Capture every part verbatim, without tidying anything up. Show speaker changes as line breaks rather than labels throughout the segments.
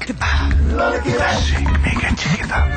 Tessék, még egy csikita.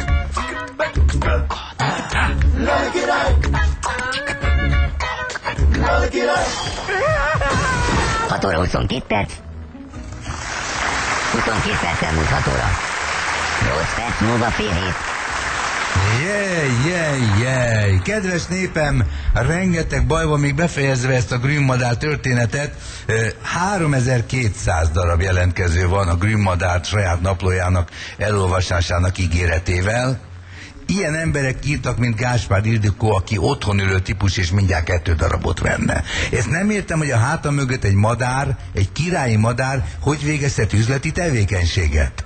hat óra huszonkettő perc. huszonkét perc elmúlt hat óra. nyolc perc múlva fél hét.
Jej, jej, jej! Kedves népem, rengeteg baj van, még befejezve ezt a Grünmadár történetet. háromezer-kétszáz darab jelentkező van a Grünmadár saját naplójának elolvasásának ígéretével. Ilyen emberek írtak, mint Gáspár Ildikó, aki otthon ülő típus, és mindjárt kettő darabot venne. Ezt nem értem, hogy a háta mögött egy madár, egy királyi madár, hogy végezhet üzleti tevékenységet.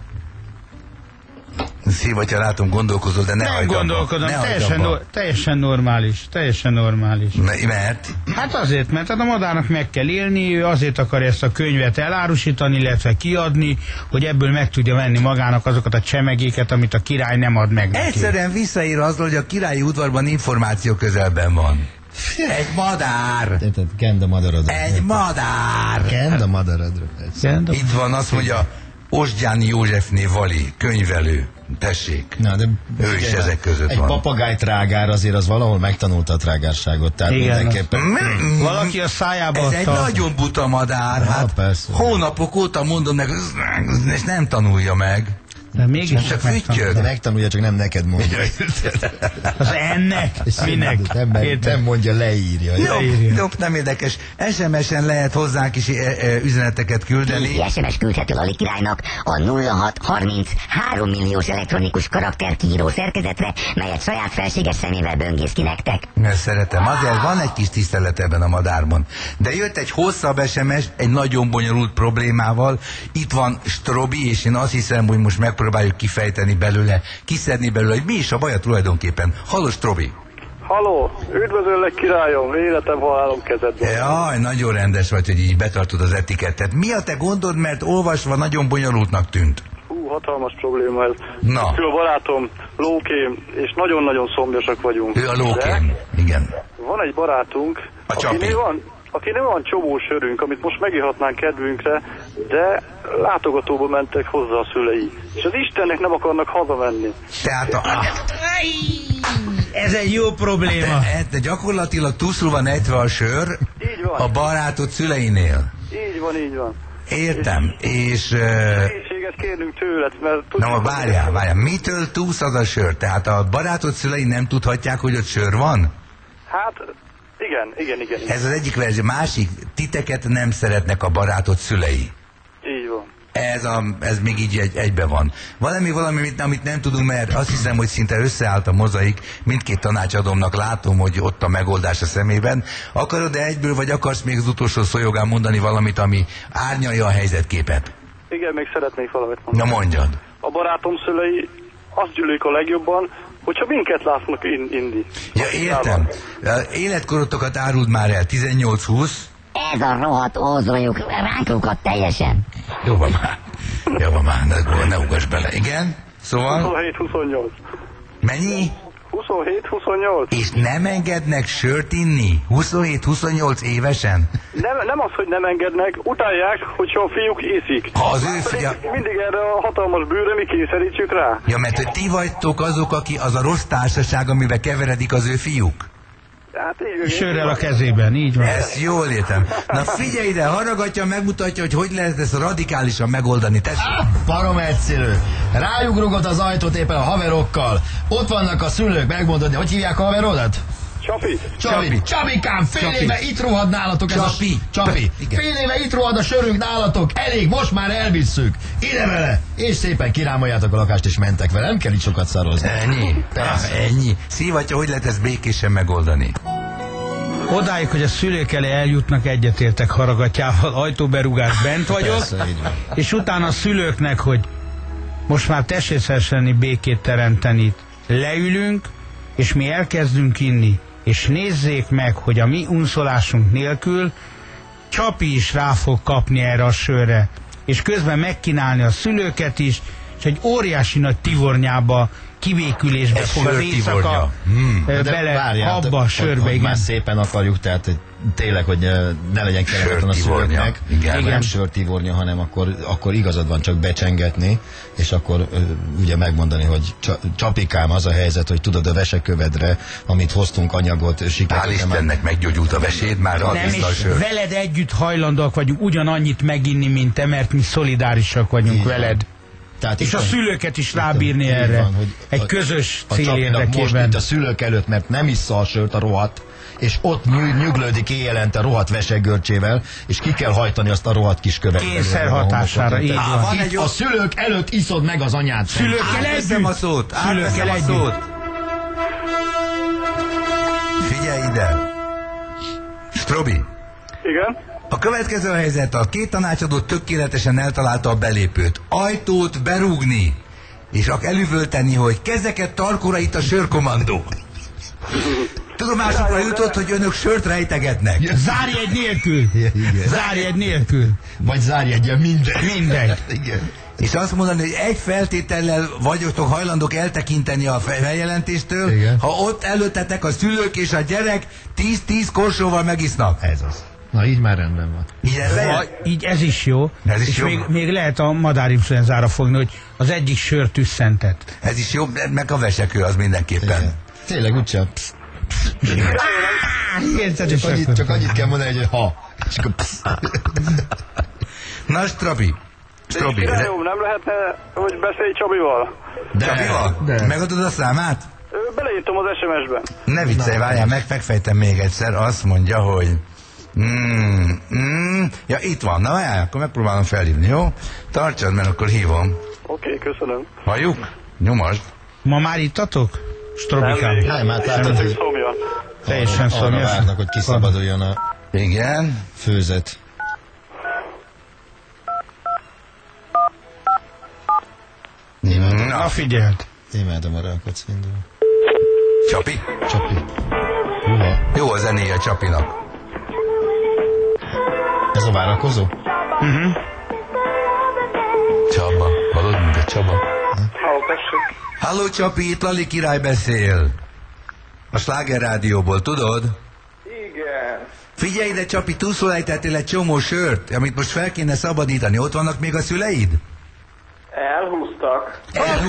Szív, hogyha látom, gondolkozol, de ne
Nem
hagyd
gondolkodom,
abba. Ne
teljesen,
hagyd abba.
no, teljesen normális, teljesen normális.
Mert?
Hát azért, mert hát a madárnak meg kell élni, ő azért akar ezt a könyvet elárusítani, illetve kiadni, hogy ebből meg tudja venni magának azokat a csemegéket, amit a király nem ad meg neki.
Egyszerűen visszaír azzal, hogy a királyi udvarban információ közelben van. Egy madár!
Kend a madaradra.
Egy madár!
Kend a madaradra.
Itt van, azt mondja, Osgyáni Józsefné Vali, könyvelő. Tessék.
Na, de
ő is ezek között
egy
van.
Egy papagáj trágár azért az valahol megtanulta a trágárságot. Tehát
igen,
mindenképpen...
Az... Valaki a szájába
Ez
adta.
egy nagyon buta madár. Hát
persze.
Hónapok óta mondom neki, és nem tanulja meg.
De mégis
csak füttyög.
De megtanulja, csak nem neked mondja.
Az ennek? Minek?
Nem, nem, nem mondja, leírja.
Jó, jó, nem érdekes. es em es-en lehet hozzánk is e, e, üzeneteket küldeni.
Így es em es küldhető Lali királynak a nulla hat harminc három milliós elektronikus karakterkiíró szerkezetre, melyet saját felséges szemével böngész ki nektek.
Ezt szeretem. Azért van egy kis tisztelet ebben a madárban. De jött egy hosszabb es em es, egy nagyon bonyolult problémával. Itt van Strobi, és én azt hiszem, hogy most meg próbáljuk kifejteni belőle, kiszedni belőle, hogy mi is a baja tulajdonképpen. Halló, Strobi!
Halló, üdvözöllek királyom, életem, halálom kezedben.
Jaj, nagyon rendes vagy, hogy így betartod az etikettet. Mi a te gondod, mert olvasva nagyon bonyolultnak tűnt?
Hú, hatalmas probléma ez.
Na.
Ő a barátom, Lókém, és nagyon-nagyon szomjasak vagyunk.
Ő a Lókém,
de
igen.
van egy barátunk,
A Csapi.
akinél van, akinél van csomó sörünk, amit most megihatnánk kedvünkre, de látogatóba mentek hozzá a szülei. És az Istennek nem akarnak hazamenni.
Tehát a...
Ez egy jó probléma.
De, de gyakorlatilag túlszul van ejtve a sör
Így van.
a barátod szüleinél.
Így van, így van.
Értem, és... Uh...
Segítséget kérnünk tőled, mert...
Na, ma várjál, várjál, mitől túlsz az a sör? Tehát a barátod szülei nem tudhatják, hogy ott sör van?
Hát, igen, igen, igen. igen.
Ez az egyik verzió. Másik, titeket nem szeretnek a barátod szülei.
Így van.
Ez, a, ez még így egy, egybe van. Valami, valami, amit, amit nem tudunk, mert azt hiszem, hogy szinte összeállt a mozaik. Mindkét tanácsadómnak látom, hogy ott a megoldás a szemében. Akarod-e egyből, vagy akarsz még az utolsó szójogán mondani valamit, ami árnyalja a helyzetképet?
Igen, még szeretnék valamit mondani.
Na mondjad.
A barátom szülei azt gyűlölik a legjobban, hogyha minket látnak in indi.
Ja, értem. Életkorotokat áruld már el, tizennyolc-húsz.
Ez a rohadt ózoljuk ránkokat teljesen.
Jó van már. Jó van már, ne, ne ugass bele. Igen? Szóval?
huszonhét huszonnyolc.
Mennyi?
huszonhét huszonnyolc.
És nem engednek sört inni? huszonhét-huszonnyolc évesen?
Nem, nem az, hogy nem engednek, utálják, hogyha a fiúk iszik.
Ha az ő
Pedig
fia...
mindig erre a hatalmas bűrre mi kényszerítsük rá.
Ja, mert hogy ti vagytok azok, aki az a rossz társaság, amiben keveredik az ő fiúk.
Hát így,
Sörrel a kezében, így van.
Ezt jól értem. Na figyelj ide, haragatja, megmutatja, hogy hogy lehet ezt radikálisan megoldani. Tessék.
Barom egyszerű. Ráugrogott az ajtót éppen a haverokkal. Ott vannak a szülők, megmondod, hogy hívják a haverodat?
Csapi.
Csapi. Csapikám, fél
Csapi.
éve itt rohad nálatok. Ez
Csapi.
A... Csapi.
Igen.
Fél éve itt rohad a sörünk nálatok. Elég, most már elvisszük. Ide vele. És szépen kirámoljátok a lakást, és mentek vele. Nem kell itt sokat szarozni.
Ennyi?
Persze.
Ennyi. Szívatja, hogy lehet ezt békésen megoldani?
Odáig, hogy a szülők elé eljutnak, egyetértek haragatyával, ajtóberugás, bent vagyok,
Persze, így van.
és utána a szülőknek, hogy most már tessék lenni, békét teremteni, leülünk, és mi elkezdünk inni, és nézzék meg, hogy a mi unszolásunk nélkül Csapi is rá fog kapni erre a sörre, és közben megkínálni a szülőket is, és egy óriási nagy tivornyába, kivékülésbe
Egy
fog az
sörtivornya.
éjszaka
Hmm.
ö,
De
bele,
várjál,
abba a
hogy-
sörbe,
hogy
igen.
már szépen akarjuk, tehát hogy tényleg, hogy eh, ne legyen kellemetlen a
Sörtivornya.
szülőknek.
Igen.
Nem sörtivornya, hanem akkor, akkor igazad van csak becsengetni, és akkor ö, ugye megmondani, hogy csa, csapikám, az a helyzet, hogy tudod, a vesekövedre, amit hoztunk anyagot,
Hál'
sikerült.
Istennek meggyógyult a veséd, már ad
Nem,
vissza a
és
sört.
veled együtt hajlandóak vagyunk ugyanannyit meginni, mint te, mert mi szolidárisak vagyunk
Így van.
veled.
Tehát
És
itt
a
van-
szülőket is rábírni
Így
erre.
van, hogy
Egy
a-
közös
a
cél
Csapinak most
érdekében.
itt a szülők előtt, mert nem issza a sört a rohadt, és ott nyug, nyuglődik éjjelente rohadt vesegörcsével, és ki kell hajtani azt a rohadt kis követ.
Kényszer
belőle a
hatására,
homlokot.
így
Tehát
van.
Van
itt
egy
a
jó-
szülők előtt iszod meg az anyát.
Szülőkkel
Átveszem a
együtt.
szót,
Szülőkkel
átveszem a
együtt.
szót. Figyelj ide. Strobi,
Igen?
a következő a helyzet, a két tanácsadó tökéletesen eltalálta a belépőt. Ajtót berúgni, és ak elüvölteni, hogy kezeket tarkóra, itt a sörkommandó. Tudomásukra jutott, hogy önök sört rejtegetnek.
Zárjegy nélkül.
Igen.
Zárjegy nélkül.
Vagy zárjegyen minden.
Mindegy.
Igen.
És azt mondani, hogy egy feltétellel vagyok hajlandók eltekinteni a fe- feljelentéstől,
Igen.
ha ott előttetek a szülők és a gyerek tíz-tíz korsóval megisznak.
Ez az. Na így már rendben van.
Így ez
Ha,
lehet?
így ez is jó.
Ez is
és
jó.
Még, még lehet a madárinfluenzára fogni, hogy az egyik sör tüsszentet.
Ez is jobb, meg a vesekő az mindenképpen.
Igen. Tényleg úgysem.
Érted,
Csak
és
annyit,
akkor-
csak annyit kell mondani, hogy ha. És akkor psz.
Na, Strabi. Strabi.
Királlyom, nem lehetne, hogy beszélj Csabival?
De,
Csabival?
de.
Megadod a számát?
Ö, Beleírtam az es em es-ben.
Ne viccelj, várjál, meg, megfejtem még egyszer. Azt mondja, hogy... Mm, mm, ja, itt van. Na, várjál, akkor megpróbálom felhívni, jó? Tartsad, mert akkor hívom.
Oké, köszönöm.
Halljuk? Nyomasd.
Ma már ittatok? Strobikám.
Nem, hát látod, hogy
Szomja.
Teljesen
arra
szomjas.
várnak, hogy kiszabaduljon a
Igen.
főzet. Imádom,
Na
Na,
figyeld.
imádom a rákot szindul.
Csapi.
Csapi. Uha.
Jó a zenéje Csapinak.
Ez a várakozó?
Csaba. Hallod, mint a Csaba?
Halló, tessék.
Halló Csapi, itt Lali király beszél. A Sláger Rádióból, tudod?
Igen.
Figyelj ide, Csapi, túlszólejtettél egy csomó sört, amit most fel kéne szabadítani. Ott vannak még a szüleid?
Elhúztak.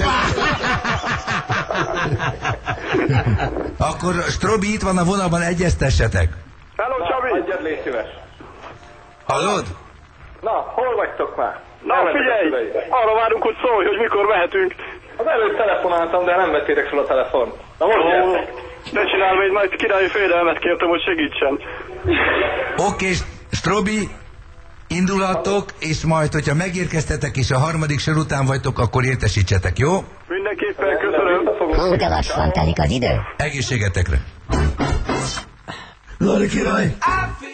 Akkor Strobi itt van a vonalban, egyeztessetek.
Hello, Csabi! Egyet légy szíves.
Hallod?
Na, hol vagytok már? Na, figyelj! Arra várunk, hogy szólj, hogy mikor mehetünk.
Az előtt telefonáltam, de nem vettétek fel a telefon. Na most gyertek.
Ne csinálj, még majd királyi félelmet kértem, hogy segítsen.
Oké, Strobi, indulhattok, és majd, hogyha megérkeztetek, és a harmadik sor után vagytok, akkor értesítsetek, jó?
Mindenképpen köszönöm.
Hú, de lassan telik az idő.
Egészségetekre!
Lali király!